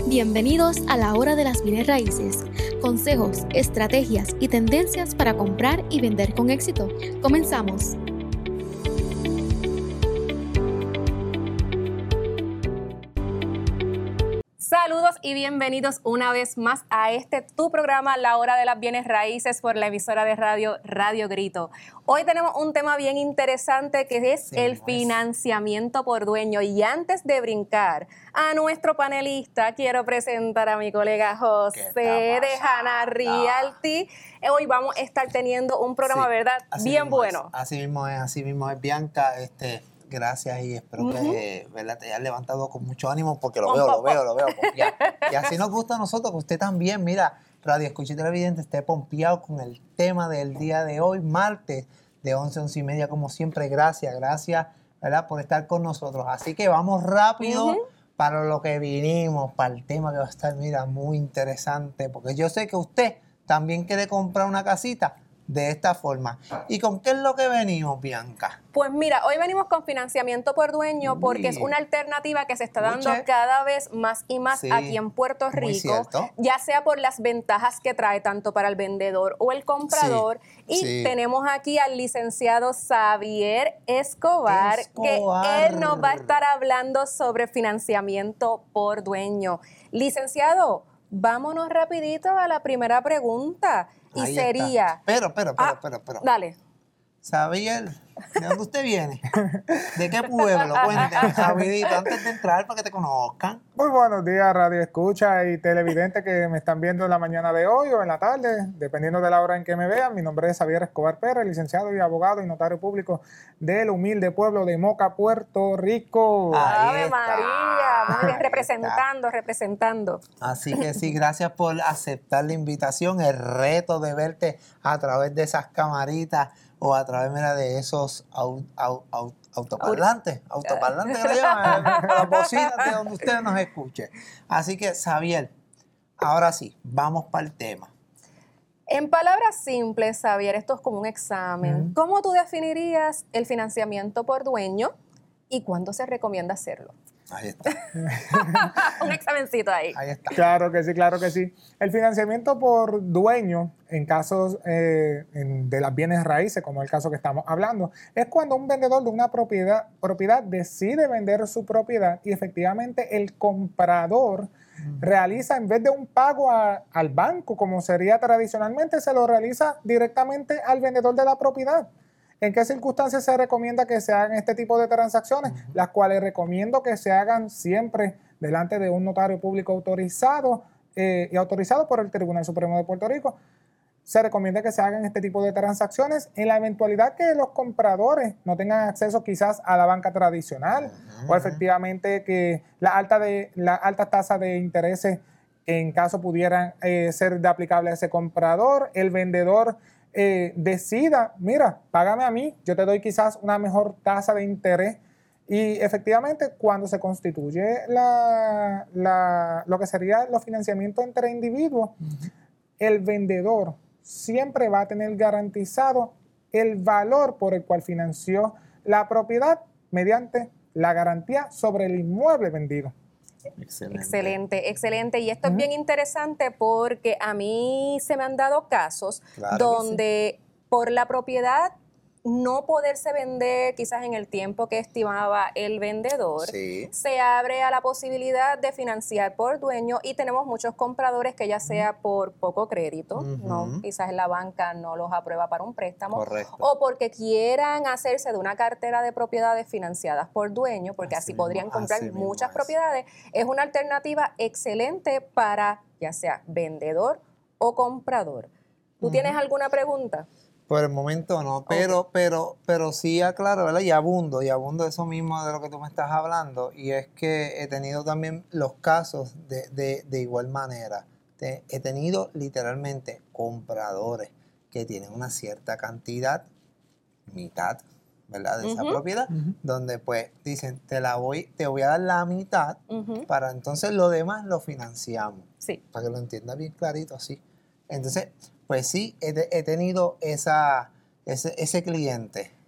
Bienvenidos a la Hora de las Bienes Raíces. Consejos, estrategias y tendencias para comprar y vender con éxito. Comenzamos. Saludos y bienvenidos una vez más a tu programa, La Hora de las Bienes Raíces, por la emisora de Radio Grito. Hoy tenemos un tema bien interesante que es el financiamiento por dueño. Y antes de brincar a nuestro panelista, quiero presentar a mi colega José de Hanna Realty. Hoy vamos a estar teniendo un programa, ¿verdad? Bien bueno. Así mismo es, Bianca. Gracias y espero que, ¿verdad?, te hayas levantado con mucho ánimo porque lo veo pompeado. Y así nos gusta a nosotros, que usted también, mira, Radio Escucha y Televidente, esté pompeado con el tema del día de hoy, martes, de 11 a 11 y media, como siempre. Gracias, ¿verdad?, por estar con nosotros. Así que vamos rápido para lo que vinimos, para el tema que va a estar, mira, muy interesante, porque yo sé que usted también quiere comprar una casita de esta forma. ¿Y con qué es lo que venimos, Bianca? Pues mira, hoy venimos con financiamiento por dueño porque es una alternativa que se está dando cada vez más y más aquí en Puerto Rico, ya sea por las ventajas que trae tanto para el vendedor o el comprador. Y tenemos aquí al licenciado Xavier Escobar, que él nos va a estar hablando sobre financiamiento por dueño. Licenciado, vámonos rapidito a la primera pregunta. Y ahí sería... Pero. Dale. Xavier, ¿de dónde usted viene? ¿De qué pueblo? Cuéntame, rapidito, antes de entrar para que te conozcan. Muy buenos días, Radio Escucha y televidentes que me están viendo en la mañana de hoy o en la tarde, dependiendo de la hora en que me vean. Mi nombre es Xavier Escobar Pérez, licenciado y abogado y notario público del humilde pueblo de Moca, Puerto Rico. ¡Ave María! Muy bien, representando. Así que sí, gracias por aceptar la invitación, el reto de verte a través de esas camaritas o a través, mira, de esos autoparlantes que le llaman, las bocinas de donde usted nos escuche. Así que, Xavier, ahora sí, vamos para el tema. En palabras simples, Xavier, esto es como un examen. ¿Cómo tú definirías el financiamiento por dueño y cuándo se recomienda hacerlo? Ahí está. Un examencito ahí. Ahí está. Claro que sí. El financiamiento por dueño, en casos de las bienes raíces, como el caso que estamos hablando, es cuando un vendedor de una propiedad decide vender su propiedad y efectivamente el comprador realiza, en vez de un pago al banco, como sería tradicionalmente, se lo realiza directamente al vendedor de la propiedad. ¿En qué circunstancias se recomienda que se hagan este tipo de transacciones? Las cuales recomiendo que se hagan siempre delante de un notario público autorizado y autorizado por el Tribunal Supremo de Puerto Rico. Se recomienda que se hagan este tipo de transacciones en la eventualidad que los compradores no tengan acceso quizás a la banca tradicional o efectivamente que la alta tasa de intereses en caso pudieran ser de aplicable a ese comprador, el vendedor decida, mira, págame a mí, yo te doy quizás una mejor tasa de interés. Y efectivamente, cuando se constituye lo que sería los financiamientos entre individuos, el vendedor siempre va a tener garantizado el valor por el cual financió la propiedad mediante la garantía sobre el inmueble vendido. Excelente. Y esto es bien interesante porque a mí se me han dado casos donde por la propiedad no poderse vender quizás en el tiempo que estimaba el vendedor, se abre a la posibilidad de financiar por dueño y tenemos muchos compradores que ya sea por poco crédito, no, quizás la banca no los aprueba para un préstamo, o porque quieran hacerse de una cartera de propiedades financiadas por dueño, porque así podrían comprar muchas propiedades. Es una alternativa excelente para ya sea vendedor o comprador. ¿Tú tienes alguna pregunta? Por el momento no, pero sí aclaro, ¿verdad? Y abundo eso mismo de lo que tú me estás hablando. Y es que he tenido también los casos de igual manera. He tenido literalmente compradores que tienen una cierta cantidad, mitad, ¿verdad?, de esa propiedad, donde pues dicen, te voy a dar la mitad para entonces lo demás lo financiamos. Sí. Para que lo entienda bien clarito así. Entonces, pues sí, he tenido ese cliente.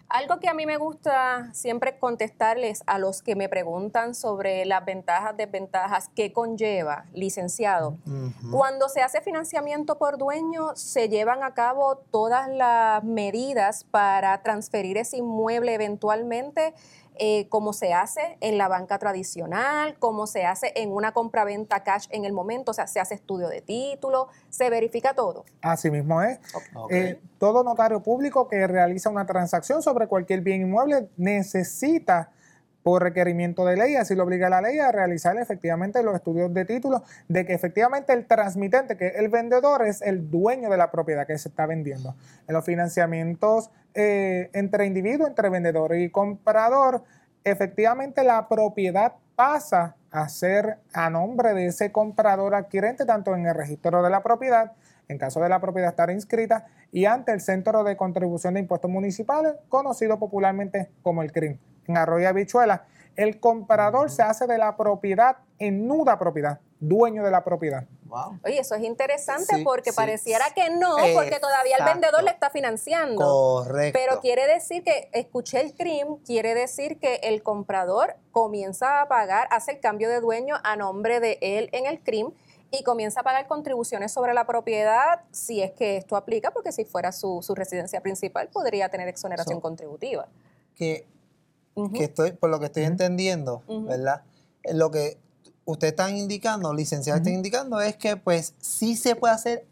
Algo que a mí me gusta siempre contestarles a los que me preguntan sobre las ventajas, desventajas, qué conlleva, licenciado. Cuando se hace financiamiento por dueño, se llevan a cabo todas las medidas para transferir ese inmueble eventualmente, como se hace en la banca tradicional, como se hace en una compraventa cash en el momento, o sea, se hace estudio de título, se verifica todo. Así mismo es. Okay. Todo notario público que realiza una transacción sobre cualquier bien inmueble necesita, por requerimiento de ley, así lo obliga la ley, a realizar efectivamente los estudios de título de que efectivamente el transmitente, que el vendedor, es el dueño de la propiedad que se está vendiendo. En los financiamientos entre individuos, entre vendedor y comprador, efectivamente la propiedad pasa a ser a nombre de ese comprador adquirente, tanto en el registro de la propiedad, en caso de la propiedad estar inscrita, y ante el Centro de Contribución de Impuestos Municipales, conocido popularmente como el CRIM. En Arroyo Habichuela, el comprador se hace de la propiedad en nuda propiedad, dueño de la propiedad. Wow. Oye, eso es interesante porque pareciera que no, porque todavía el vendedor le está financiando. Correcto. Pero quiere decir que, escuché el CRIM, quiere decir que el comprador comienza a pagar, hace el cambio de dueño a nombre de él en el CRIM y comienza a pagar contribuciones sobre la propiedad, si es que esto aplica, porque si fuera su residencia principal podría tener exoneración contributiva. Que estoy, por lo que estoy entendiendo, ¿verdad? Lo que usted está indicando, licenciado, está indicando es que pues sí se puede hacer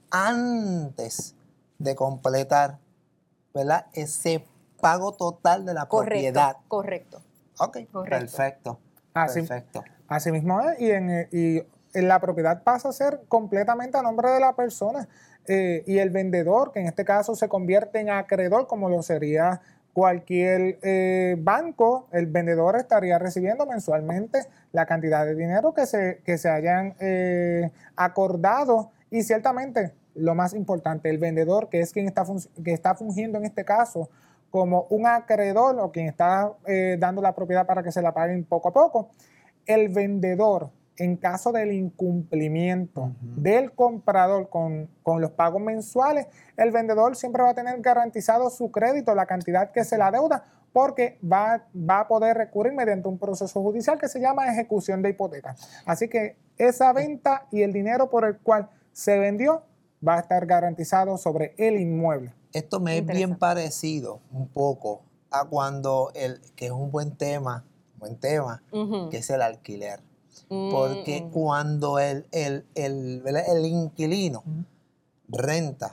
antes de completar, ¿verdad? Ese pago total de la propiedad. Correcto. Ok, perfecto. Perfecto. Así mismo es, y la propiedad pasa a ser completamente a nombre de la persona, y el vendedor, que en este caso se convierte en acreedor, como lo sería cualquier banco, el vendedor estaría recibiendo mensualmente la cantidad de dinero que se hayan acordado, y ciertamente lo más importante, el vendedor, que es quien está fungiendo en este caso como un acreedor o quien está dando la propiedad para que se la paguen poco a poco, el vendedor, en caso del incumplimiento del comprador con los pagos mensuales, el vendedor siempre va a tener garantizado su crédito, la cantidad que se la deuda, porque va a poder recurrir mediante un proceso judicial que se llama ejecución de hipoteca. Así que esa venta y el dinero por el cual se vendió va a estar garantizado sobre el inmueble. Esto me es bien parecido un poco a cuando que es un buen tema, que es el alquiler. Porque cuando el inquilino renta,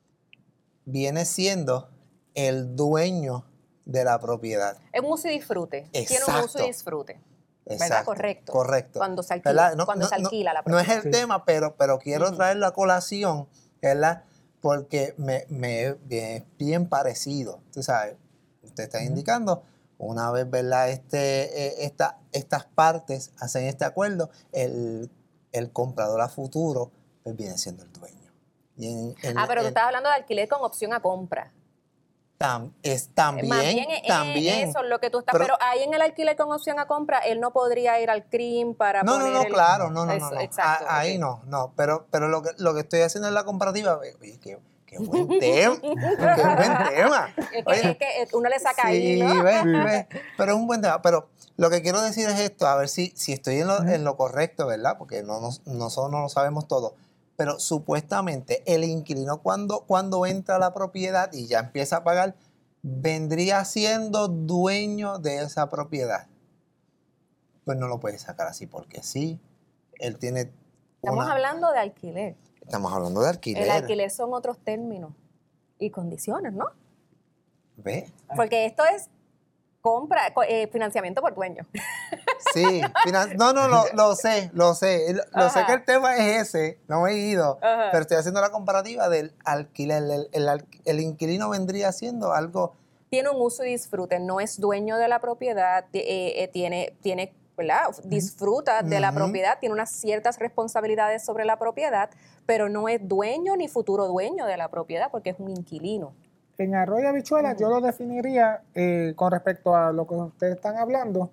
viene siendo el dueño de la propiedad. Es un uso y disfrute. Exacto. Tiene un uso y disfrute. ¿Verdad? Correcto. Cuando se alquila, cuando se alquila la propiedad. No es el tema, pero quiero traerlo a colación, ¿verdad? Porque me es bien parecido. Tú sabes, usted está indicando, una vez, ¿verdad? Estas partes hacen este acuerdo, el comprador a futuro pues viene siendo el dueño. Pero tú estás hablando de alquiler con opción a compra. También. Eso es lo que tú estás. Pero ahí en el alquiler con opción a compra, él no podría ir al CRIM para poner claro. Exacto. Ahí no. Pero lo que estoy haciendo es la comparativa. Oye, qué buen tema. Qué buen tema. Es que uno le saca ahí, ¿no? Pero es un buen tema. Pero lo que quiero decir es esto, a ver si estoy en lo correcto, ¿verdad? Porque nosotros no lo sabemos todo. Pero supuestamente el inquilino cuando entra a la propiedad y ya empieza a pagar, vendría siendo dueño de esa propiedad. Pues no lo puede sacar así porque sí. Él tiene Estamos hablando de alquiler. Estamos hablando de alquiler. El alquiler son otros términos y condiciones, ¿no? ¿Ve? Porque esto es financiamiento por dueño. Sí, lo sé. Lo sé que el tema es ese, no me he ido, pero estoy haciendo la comparativa del alquiler. El inquilino vendría haciendo algo. Tiene un uso y disfrute, no es dueño de la propiedad, tiene ¿verdad? Disfruta de la propiedad, tiene unas ciertas responsabilidades sobre la propiedad, pero no es dueño ni futuro dueño de la propiedad porque es un inquilino. En Arroyo Habichuela yo lo definiría con respecto a lo que ustedes están hablando.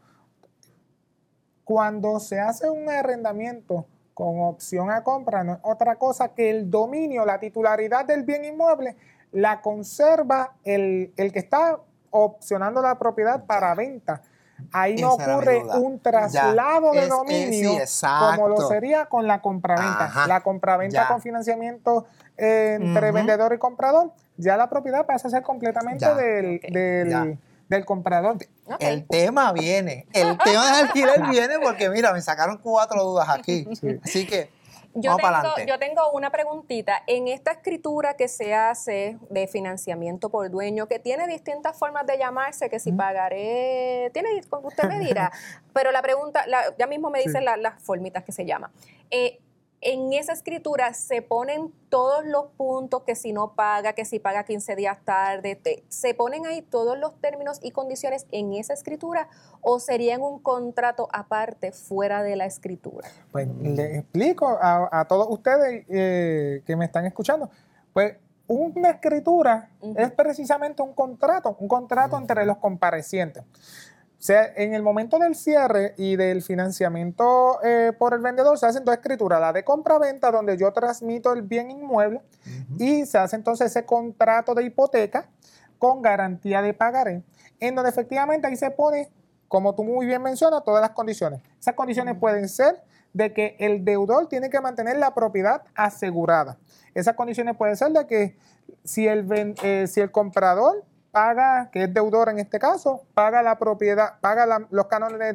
Cuando se hace un arrendamiento con opción a compra, no es otra cosa que el dominio, la titularidad del bien inmueble, la conserva el que está opcionando la propiedad para venta. Ahí no ocurre un traslado de dominio como lo sería con la compraventa. Ajá, la compraventa con financiamiento entre vendedor y comprador, ya la propiedad pasa a ser completamente del comprador. Okay. El tema viene, el tema del alquiler viene porque mira, me sacaron 4 dudas aquí. Sí. Así que yo tengo una preguntita. En esta escritura que se hace de financiamiento por dueño, que tiene distintas formas de llamarse, que si pagaré, usted me dirá, pero la pregunta, ya mismo me dicen las formitas que se llama. En esa escritura se ponen todos los puntos, que si no paga, que si paga 15 días tarde, ¿se ponen ahí todos los términos y condiciones en esa escritura o sería en un contrato aparte fuera de la escritura? Pues les explico a todos ustedes que me están escuchando. Pues una escritura es precisamente un contrato entre los comparecientes. O sea, en el momento del cierre y del financiamiento por el vendedor se hacen 2 escrituras, la de compra-venta donde yo transmito el bien inmueble y se hace entonces ese contrato de hipoteca con garantía de pagaré, en donde efectivamente ahí se pone, como tú muy bien mencionas, todas las condiciones. Esas condiciones pueden ser de que el deudor tiene que mantener la propiedad asegurada. Esas condiciones pueden ser de que si el comprador paga, que es deudor en este caso, paga la propiedad, paga los cánones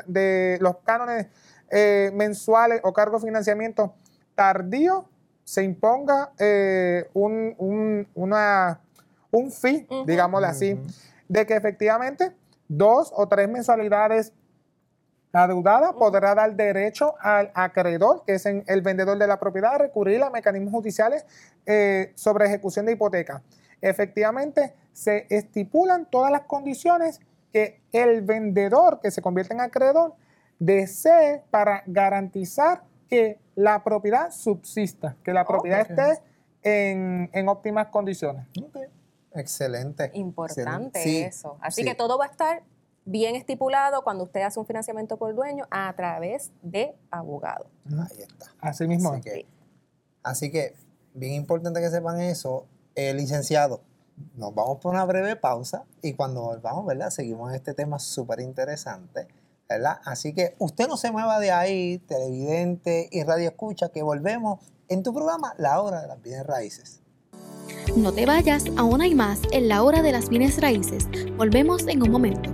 mensuales o cargos de financiamiento tardío, se imponga un fee, digámoslo así, de que efectivamente 2 o 3 mensualidades adeudadas podrá dar derecho al acreedor, que es el vendedor de la propiedad, a recurrir a mecanismos judiciales sobre ejecución de hipoteca. Efectivamente, se estipulan todas las condiciones que el vendedor, que se convierte en acreedor, desee para garantizar que la propiedad subsista, que la propiedad esté en óptimas condiciones. Okay. Excelente. Importante eso. Así que todo va a estar bien estipulado cuando usted hace un financiamiento por dueño a través de abogado. Ahí está. Así mismo. Así que bien importante que sepan eso. Licenciado, nos vamos por una breve pausa y cuando volvamos, ¿verdad? Seguimos en este tema súper interesante, ¿verdad? Así que usted no se mueva de ahí, televidente y radio escucha, que volvemos en tu programa La Hora de las Bienes Raíces. No te vayas, aún hay más en La Hora de las Bienes Raíces. Volvemos en un momento.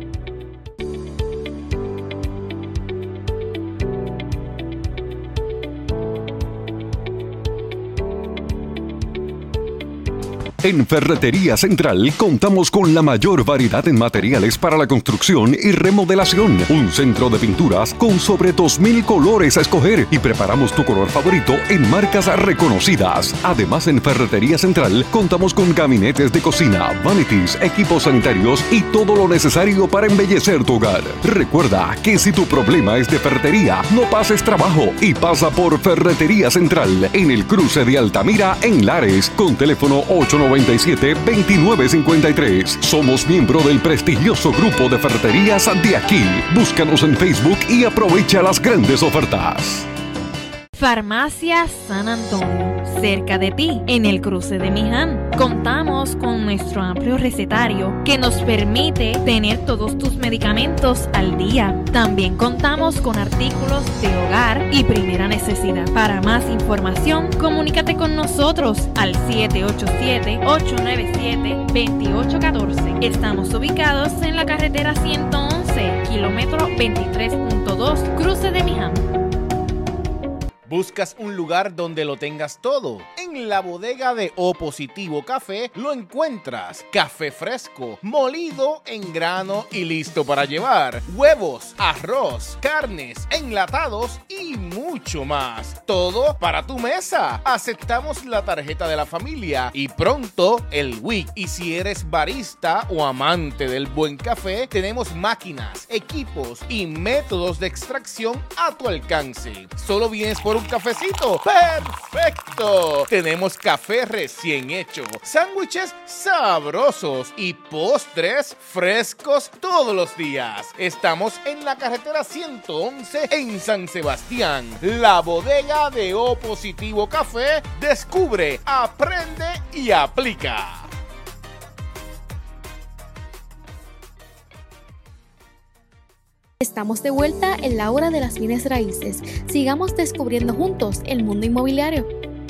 En Ferretería Central contamos con la mayor variedad en materiales para la construcción y remodelación. Un centro de pinturas con sobre 2,000 colores a escoger y preparamos tu color favorito en marcas reconocidas. Además, en Ferretería Central contamos con gabinetes de cocina, vanities, equipos sanitarios y todo lo necesario para embellecer tu hogar. Recuerda que si tu problema es de ferretería, no pases trabajo y pasa por Ferretería Central en el cruce de Altamira en Lares con teléfono 897-2953. Somos miembro del prestigioso grupo de ferreterías de aquí. Búscanos en Facebook y aprovecha las grandes ofertas. Farmacia San Antonio, cerca de ti, en el cruce de Miján. Contamos con nuestro amplio recetario que nos permite tener todos tus medicamentos al día. También contamos con artículos de hogar y primera necesidad. Para más información, comunícate con nosotros al 787-897-2814. Estamos ubicados en la carretera 111, kilómetro 23.2, cruce de Miján. ¿Buscas un lugar donde lo tengas todo? En la bodega de O Positivo Café lo encuentras. Café fresco, molido en grano y listo para llevar. Huevos, arroz, carnes, enlatados y mucho más. Todo para tu mesa. Aceptamos la tarjeta de la familia y pronto el WIC. Y si eres barista o amante del buen café, tenemos máquinas, equipos y métodos de extracción a tu alcance. Solo vienes por un cafecito. ¡Perfecto! Tenemos café recién hecho, sándwiches sabrosos y postres frescos todos los días. Estamos en la carretera 111 en San Sebastián. La bodega de O Positivo Café. Descubre, aprende y aplica. Estamos de vuelta en la hora de las bienes raíces. Sigamos descubriendo juntos el mundo inmobiliario.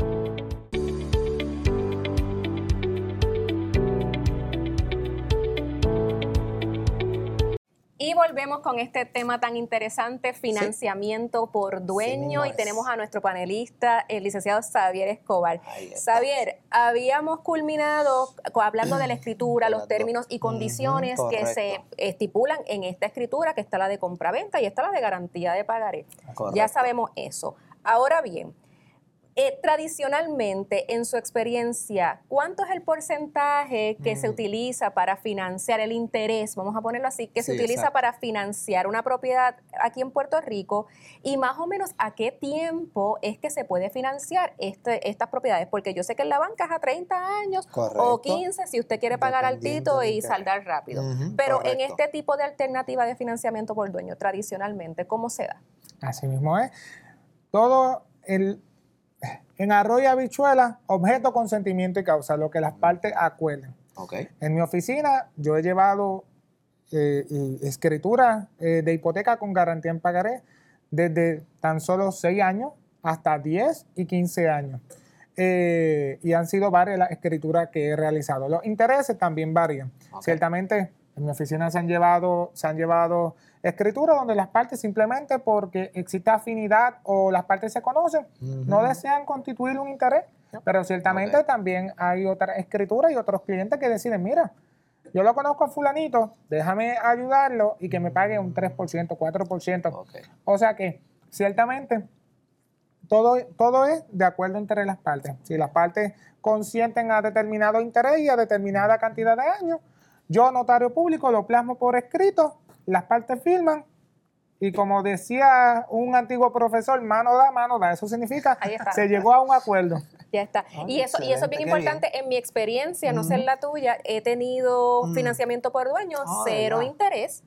Y volvemos con este tema tan interesante, financiamiento por dueño, Sí, y tenemos a nuestro panelista, el licenciado Xavier Escobar. Xavier, habíamos culminado hablando de la escritura, los términos y condiciones que se estipulan en esta escritura, que está la de compraventa y está la de garantía de pagaré. Correcto. Ya sabemos eso. Ahora bien, tradicionalmente, en su experiencia, ¿cuánto es el porcentaje que se utiliza para financiar el interés, vamos a ponerlo así, que se utiliza para financiar una propiedad aquí en Puerto Rico? Y más o menos, ¿a qué tiempo es que se puede financiar estas propiedades? Porque yo sé que en la banca es a 30 años o 15 si usted quiere pagar altito y saldar rápido. Pero en este tipo de alternativa de financiamiento por dueño, tradicionalmente, ¿cómo se da? Así mismo es. En arroz y habichuela, objeto, consentimiento y causa, lo que las partes acuerden. En mi oficina yo he llevado escritura de hipoteca con garantía en pagaré desde tan solo 6 años hasta 10 y 15 años. Y han sido varias las escrituras que he realizado. Los intereses también varían. Ciertamente en mi oficina se han llevado escrituras donde las partes simplemente porque existe afinidad o las partes se conocen, no desean constituir un interés, pero ciertamente también hay otras escrituras y otros clientes que deciden, mira, yo lo conozco a fulanito, déjame ayudarlo y que me pague un 3%, 4%. O sea que ciertamente todo es de acuerdo entre las partes. Si las partes consienten a determinado interés y a determinada cantidad de años, yo, notario público, lo plasmo por escrito, las partes firman y como decía un antiguo profesor, mano da, eso significa se llegó a un acuerdo. Ya está. Y eso es bien importante. Bien. En mi experiencia, no sé en la tuya, he tenido financiamiento por dueño, cero interés,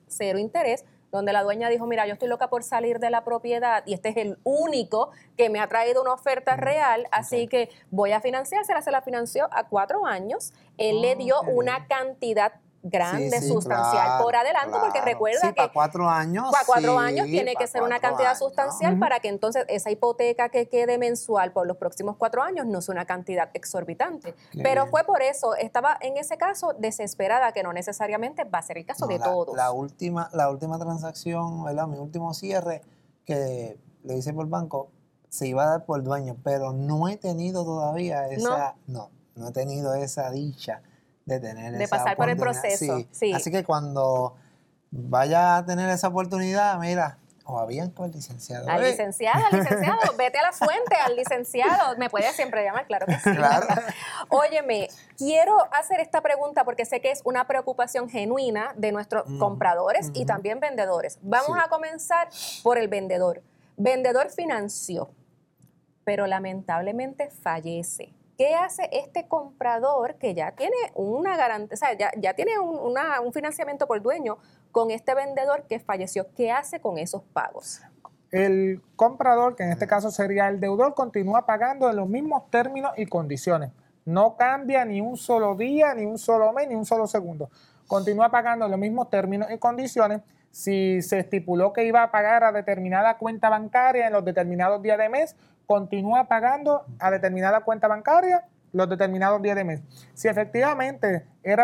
donde la dueña dijo, mira, yo estoy loca por salir de la propiedad y este es el único que me ha traído una oferta real, así que voy a financiársela. Se la financió a 4 años. Él le dio una cantidad grande, sustancial por adelanto, porque recuerda que para 4 años, para 4 años tiene que ser una cantidad sustancial para que entonces esa hipoteca que quede mensual por los próximos 4 años no sea una cantidad exorbitante. Pero fue por eso, estaba en ese caso desesperada, que no necesariamente va a ser el caso de todos. La última transacción, ¿verdad? Mi último cierre que le hice por banco, se iba a dar por dueño, pero no he tenido todavía no he tenido esa dicha de pasar por el proceso. Sí. Así que cuando vaya a tener esa oportunidad, mira, o a Bianca o al licenciado. Al licenciado, vete a la fuente, al licenciado. Me puedes siempre llamar, claro que sí. Claro. Óyeme, quiero hacer esta pregunta porque sé que es una preocupación genuina de nuestros compradores y también vendedores. Vamos a comenzar por el vendedor. Vendedor financió, pero lamentablemente fallece. ¿Qué hace este comprador que ya tiene una garantía, o sea, ya tiene un financiamiento por dueño con este vendedor que falleció? ¿Qué hace con esos pagos? El comprador, que en este caso sería el deudor, continúa pagando en los mismos términos y condiciones. No cambia ni un solo día, ni un solo mes, ni un solo segundo. Continúa pagando en los mismos términos y condiciones. Si se estipuló que iba a pagar a determinada cuenta bancaria en los determinados días de mes, continúa pagando a determinada cuenta bancaria los determinados días de mes. Si efectivamente era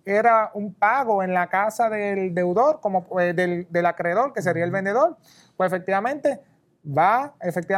un pago en la casa del deudor, como del acreedor, que sería el vendedor, pues efectivamente va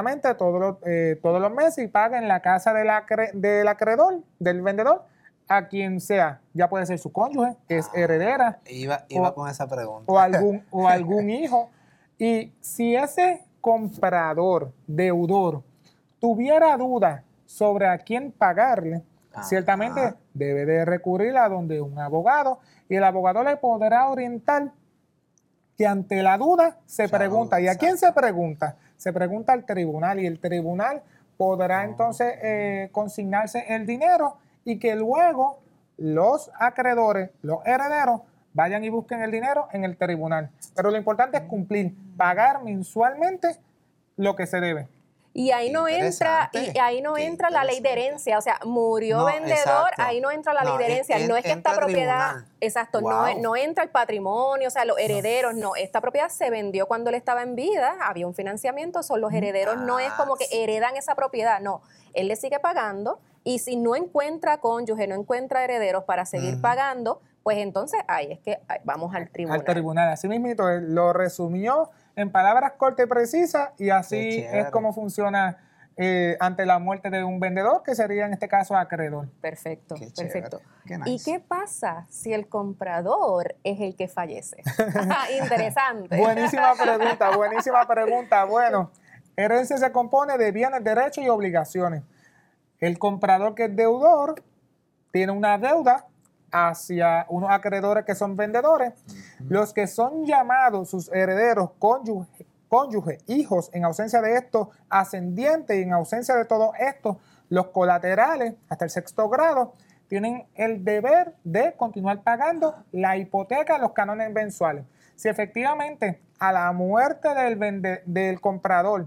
todos los meses y paga en la casa del acreedor, del vendedor, a quien sea. Ya puede ser su cónyuge, que es heredera. Iba con esa pregunta. O algún hijo. Y si ese comprador, deudor, tuviera duda sobre a quién pagarle, ciertamente debe de recurrir a donde un abogado, y el abogado le podrá orientar que ante la duda se pregunta. ¿Y a quién se pregunta? Se pregunta al tribunal, y el tribunal podrá entonces consignarse el dinero y que luego los acreedores, los herederos, vayan y busquen el dinero en el tribunal. Pero lo importante es cumplir, pagar mensualmente lo que se debe. Y ahí no entra, la ley de herencia, o sea, murió vendedor, exacto. Ahí no entra la ley de herencia, no es que esta propiedad, tribunal. Exacto, wow. no entra el patrimonio, o sea, los herederos, no, esta propiedad se vendió cuando él estaba en vida, había un financiamiento, son los herederos, no es como que heredan esa propiedad, no, él le sigue pagando y si no encuentra cónyuge, no encuentra herederos para seguir pagando, pues entonces ahí es que vamos al tribunal. Al tribunal, así mismo lo resumió en palabras cortas y precisas y así es como funciona ante la muerte de un vendedor, que sería en este caso acreedor. Perfecto, perfecto. Nice. ¿Y qué pasa si el comprador es el que fallece? Interesante. Buenísima pregunta. Bueno, herencia se compone de bienes, derechos y obligaciones. El comprador, que es deudor, tiene una deuda hacia unos acreedores que son vendedores. Los que son llamados sus herederos, cónyuge, hijos, en ausencia de estos, ascendientes, y en ausencia de todo esto, los colaterales, hasta el 6º grado, tienen el deber de continuar pagando la hipoteca, los cánones mensuales. Si efectivamente a la muerte del comprador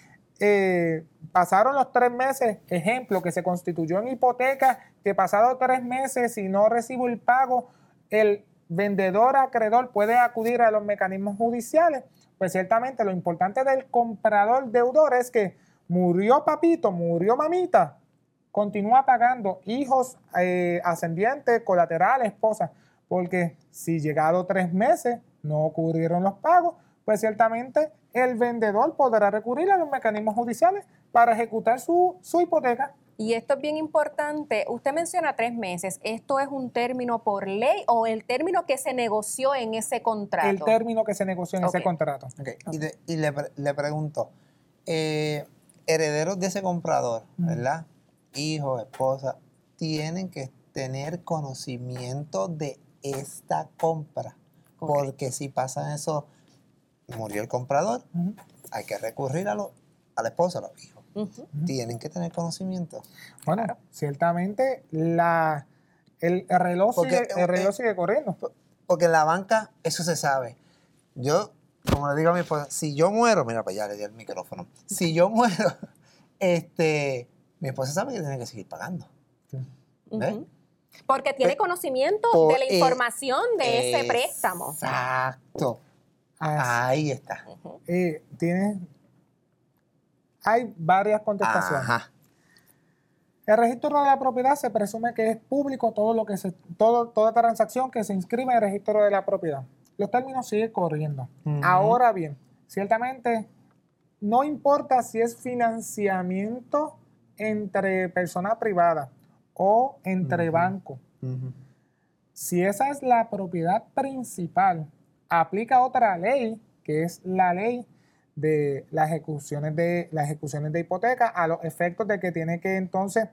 pasaron los 3 meses, ejemplo, que se constituyó en hipoteca, que pasados 3 meses, si no recibo el pago, el vendedor acreedor puede acudir a los mecanismos judiciales. Pues ciertamente lo importante del comprador deudor es que murió papito, murió mamita, continúa pagando hijos, ascendientes, colaterales, esposas, porque si llegado 3 meses no ocurrieron los pagos, pues ciertamente el vendedor podrá recurrir a los mecanismos judiciales para ejecutar su hipoteca. Y esto es bien importante. Usted menciona 3 meses. ¿Esto es un término por ley o el término que se negoció en ese contrato? El término que se negoció en ese contrato. Okay. Y le pregunto, herederos de ese comprador, ¿verdad? Hijos, esposa, tienen que tener conocimiento de esta compra. Porque si pasa eso, murió el comprador, hay que recurrir a la esposa, a los hijos. Tienen que tener conocimiento. Bueno, ciertamente el reloj sigue corriendo. Porque en la banca eso se sabe. Yo, como le digo a mi esposa, si yo muero, mira, pues ya le di el micrófono. Si yo muero, mi esposa sabe que tiene que seguir pagando. ¿Ves? Porque tiene conocimiento de la información de ese préstamo. Exacto. Ahí está. Hay varias contestaciones. Ajá. El registro de la propiedad se presume que es público toda transacción que se inscribe en el registro de la propiedad. Los términos siguen corriendo. Ahora bien, ciertamente no importa si es financiamiento entre personas privadas o entre bancos. Si esa es la propiedad principal, aplica otra ley, que es la ley de las ejecuciones de hipoteca, a los efectos de que tiene que entonces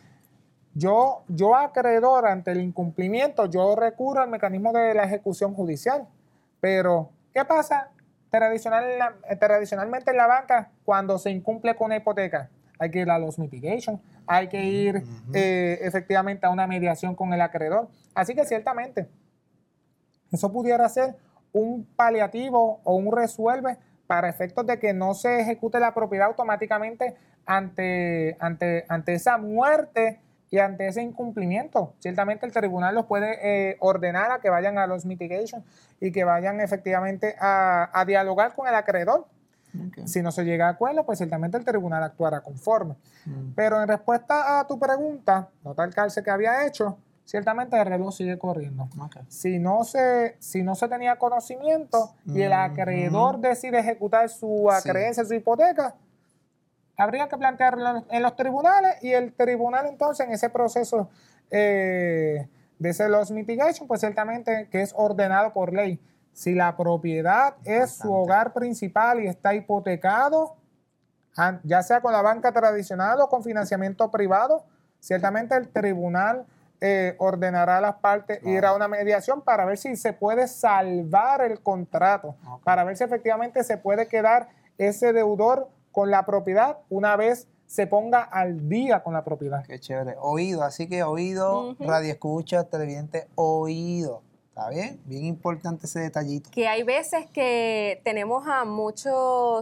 yo acreedor ante el incumplimiento, yo recurro al mecanismo de la ejecución judicial. Pero, ¿qué pasa tradicionalmente en la banca cuando se incumple con una hipoteca? Hay que ir a los mitigation, hay que ir efectivamente a una mediación con el acreedor. Así que ciertamente eso pudiera ser un paliativo o un resuelve para efectos de que no se ejecute la propiedad automáticamente ante esa muerte y ante ese incumplimiento. Ciertamente el tribunal los puede ordenar a que vayan a los mitigation y que vayan efectivamente a dialogar con el acreedor. Okay. Si no se llega a acuerdo, pues ciertamente el tribunal actuará conforme. Pero en respuesta a tu pregunta, nota el calce que había hecho, ciertamente el reloj sigue corriendo. Okay. Si no se tenía conocimiento y el acreedor decide ejecutar su acreencia, su hipoteca, habría que plantearlo en los tribunales y el tribunal entonces en ese proceso de ese loss mitigation, pues ciertamente que es ordenado por ley. Si la propiedad es su hogar principal y está hipotecado, ya sea con la banca tradicional o con financiamiento privado, ciertamente el tribunal ordenará a las partes ir a una mediación para ver si se puede salvar el contrato, para ver si efectivamente se puede quedar ese deudor con la propiedad una vez se ponga al día con la propiedad. Qué chévere. Oído, así que oído, radio escucha, televidente, oído. ¿Está bien? Bien importante ese detallito. Que hay veces que tenemos a muchos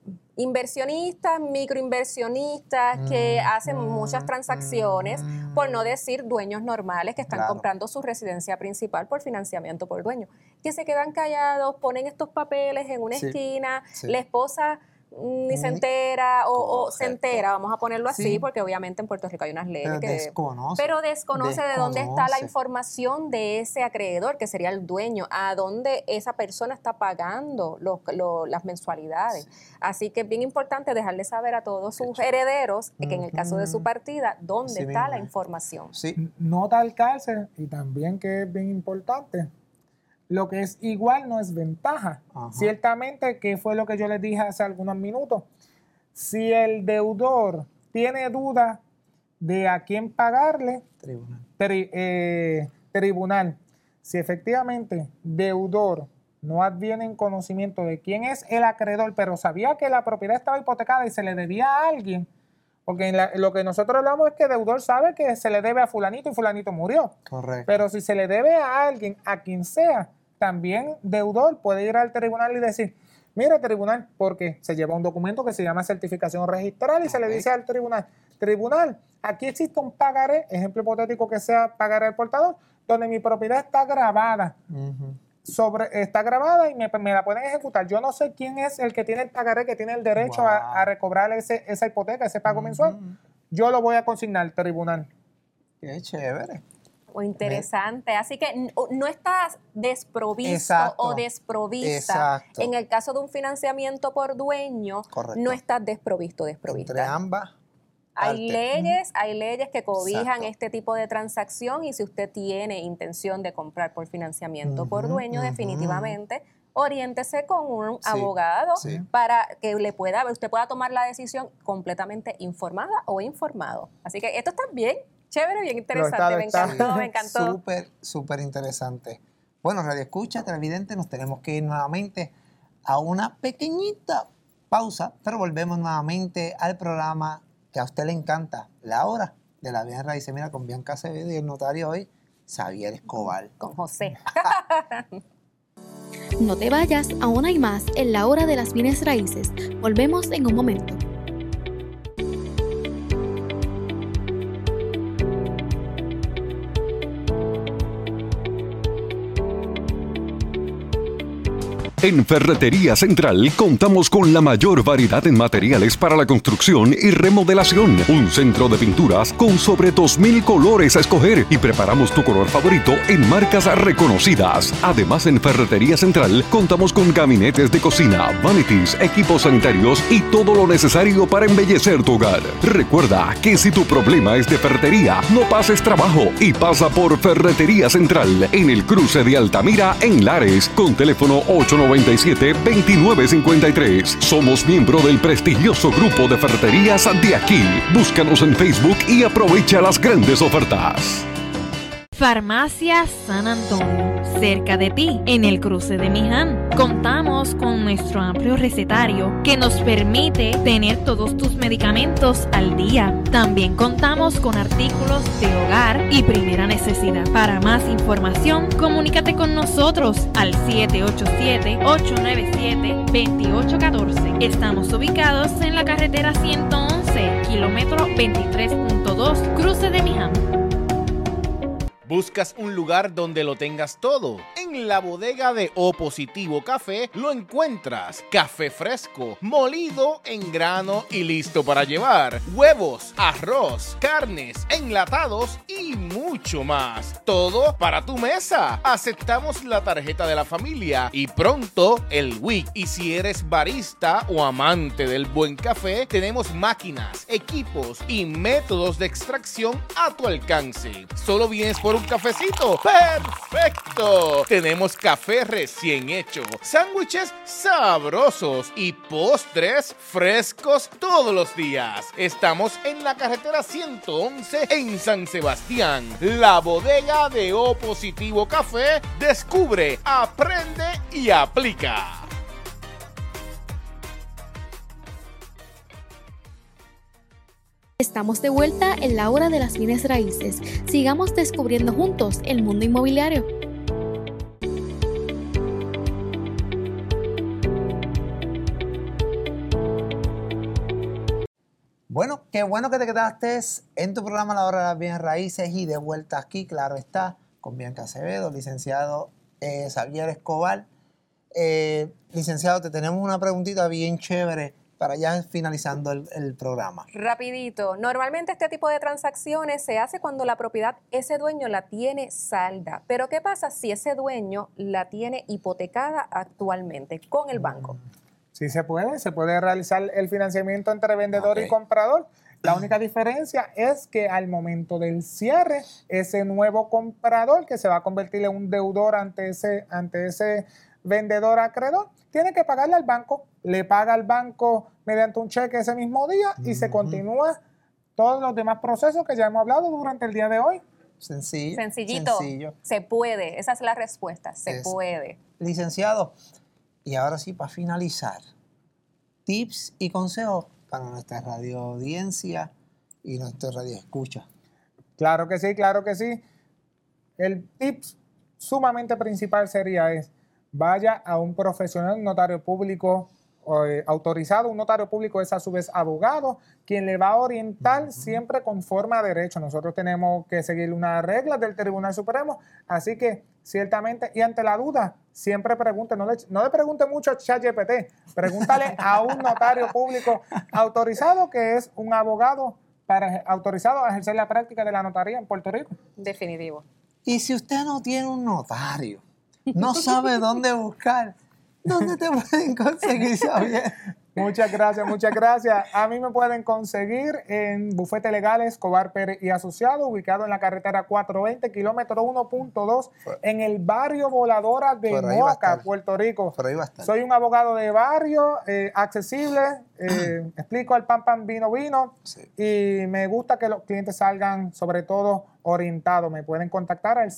inversionistas, microinversionistas que hacen muchas transacciones, por no decir dueños normales que están comprando su residencia principal por financiamiento por dueño, que se quedan callados, ponen estos papeles en una esquina, la esposa ni se entera o se entera, vamos a ponerlo así, porque obviamente en Puerto Rico hay unas leyes pero desconoce de dónde está la información de ese acreedor, que sería el dueño, a dónde esa persona está pagando las mensualidades. Así que es bien importante dejarle saber a todos sus herederos, que en el caso de su partida, dónde está la información. Nota al cárcel, y también que es bien importante, lo que es igual no es ventaja. Ciertamente, que fue lo que yo les dije hace algunos minutos, si el deudor tiene duda de a quién pagarle, tribunal. Si efectivamente deudor no adviene en conocimiento de quién es el acreedor, pero sabía que la propiedad estaba hipotecada y se le debía a alguien, porque lo que nosotros hablamos es que deudor sabe que se le debe a fulanito y fulanito murió. Correcto. Pero si se le debe a alguien, a quien sea, también deudor puede ir al tribunal y decir, mira, tribunal, porque se lleva un documento que se llama certificación registral y se le dice al tribunal, aquí existe un pagaré, ejemplo hipotético que sea pagaré al portador, donde mi propiedad está grabada. Está grabada y me la pueden ejecutar. Yo no sé quién es el que tiene el pagaré, que tiene el derecho a recobrar esa hipoteca, ese pago mensual. Yo lo voy a consignar al tribunal. Qué chévere. O interesante. Así que no estás desprovisto o desprovista. En el caso de un financiamiento por dueño, no estás desprovista. Entre ambas. Hay leyes que cobijan este tipo de transacción, y si usted tiene intención de comprar por financiamiento por dueño, definitivamente oriéntese con un abogado para que usted pueda tomar la decisión completamente informada o informado. Así que esto está bien chévere, bien interesante. Me encantó. Súper interesante. Bueno, Radio Escucha, televidente, nos tenemos que ir nuevamente a una pequeñita pausa, pero volvemos nuevamente al programa que a usted le encanta, La Hora de la Bienes Raíces. Mira, con Bianca Acevedo y el notario hoy, Xavier Escobar. Con José. No te vayas, aún hay más en La Hora de las Bienes Raíces. Volvemos en un momento. En Ferretería Central contamos con la mayor variedad en materiales para la construcción y remodelación. Un centro de pinturas con sobre 2,000 colores a escoger y preparamos tu color favorito en marcas reconocidas. Además, en Ferretería Central contamos con gabinetes de cocina, vanities, equipos sanitarios y todo lo necesario para embellecer tu hogar. Recuerda que si tu problema es de ferretería, no pases trabajo y pasa por Ferretería Central en el cruce de Altamira en Lares con teléfono 897-2953. Somos miembro del prestigioso grupo de ferreterías de aquí. Búscanos en Facebook y aprovecha las grandes ofertas. Farmacia San Antonio, cerca de ti, en el cruce de Miján. Contamos con nuestro amplio recetario que nos permite tener todos tus medicamentos al día. También contamos con artículos de hogar y primera necesidad. Para más información, comunícate con nosotros al 787-897-2814. Estamos ubicados en la carretera 111, kilómetro 23.2, cruce de Miján. ¿Buscas un lugar donde lo tengas todo? En la bodega de O Positivo Café lo encuentras. Café fresco, molido en grano y listo para llevar. Huevos, arroz, carnes, enlatados y mucho más. Todo para tu mesa. Aceptamos la tarjeta de la familia y pronto el WIC. Y si eres barista o amante del buen café, tenemos máquinas, equipos y métodos de extracción a tu alcance. Solo vienes por un cafecito. ¡Perfecto! Tenemos café recién hecho, sándwiches sabrosos y postres frescos todos los días. Estamos en la carretera 111 en San Sebastián. La bodega de O Positivo Café. Descubre, aprende y aplica. Estamos de vuelta en La Hora de las Bienes Raíces. Sigamos descubriendo juntos el mundo inmobiliario. Bueno, qué bueno que te quedaste en tu programa La Hora de las Bienes Raíces y de vuelta aquí, claro está, con Bianca Acevedo, licenciado Xavier Escobar. Licenciado, te tenemos una preguntita bien chévere para ya finalizando el programa. Rapidito, normalmente este tipo de transacciones se hace cuando la propiedad, ese dueño la tiene salda. Pero ¿qué pasa si ese dueño la tiene hipotecada actualmente con el banco? Sí se puede realizar el financiamiento entre vendedor y comprador. La única diferencia es que al momento del cierre, ese nuevo comprador que se va a convertir en un deudor ante ese vendedor acreedor, tiene que pagarle al banco, le paga al banco mediante un cheque ese mismo día y se continúa todos los demás procesos que ya hemos hablado durante el día de hoy. Sencillito. Se puede, esa es la respuesta, se puede. Licenciado, y ahora sí, para finalizar, tips y consejos para nuestra radio audiencia y nuestra radio escucha. Claro que sí, claro que sí. El tip sumamente principal sería vaya a un profesional, un notario público autorizado. Un notario público es a su vez abogado, quien le va a orientar siempre conforme a derecho. Nosotros tenemos que seguir unas reglas del Tribunal Supremo, así que ciertamente, y ante la duda, siempre pregunte, no le pregunte mucho a ChatGPT, pregúntale a un notario público autorizado, que es un abogado autorizado a ejercer la práctica de la notaría en Puerto Rico. Definitivo. Y si usted no tiene un notario, no sabe dónde buscar, ¿dónde te pueden conseguir, Xavier? Muchas gracias. A mí me pueden conseguir en Bufete Legal Escobar Pérez y Asociados, ubicado en la carretera 420, kilómetro 1.2, en el barrio Voladora de Moca, Puerto Rico. Por ahí va a estar. Soy un abogado de barrio, accesible, explico al pan, vino, sí. Y me gusta que los clientes salgan, sobre todo, orientados. Me pueden contactar al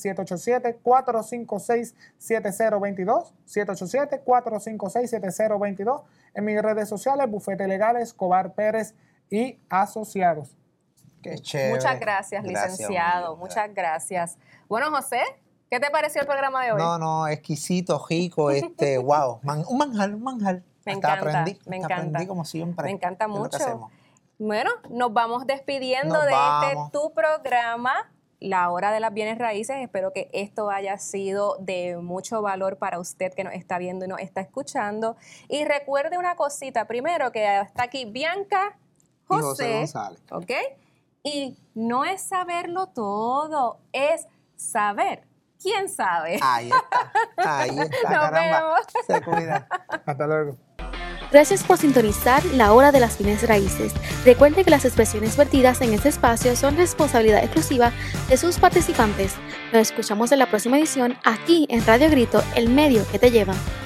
787-456-7022, 787-456-7022. En mis redes sociales, Bufete Legal Escobar Pérez y Asociados. Qué chévere. Muchas gracias, licenciado. Muchas gracias. Bueno, José, ¿qué te pareció el programa de hoy? No, exquisito, rico, wow. Un manjar. Me encanta. Aprendí como siempre. Me encanta mucho. Bueno, nos vamos despidiendo de tu programa, La Hora de las Bienes Raíces. Espero que esto haya sido de mucho valor para usted que nos está viendo y nos está escuchando. Y recuerde una cosita, primero que está aquí Bianca, José González. ¿Ok? Y no es saberlo todo, es saber. ¿Quién sabe? Ahí está, Nos caramba. vemos. Se cuida. Hasta luego. Gracias por sintonizar La Hora de las Bienes Raíces. Recuerde que las expresiones vertidas en este espacio son responsabilidad exclusiva de sus participantes. Nos escuchamos en la próxima edición aquí en Radio Grito, el medio que te lleva.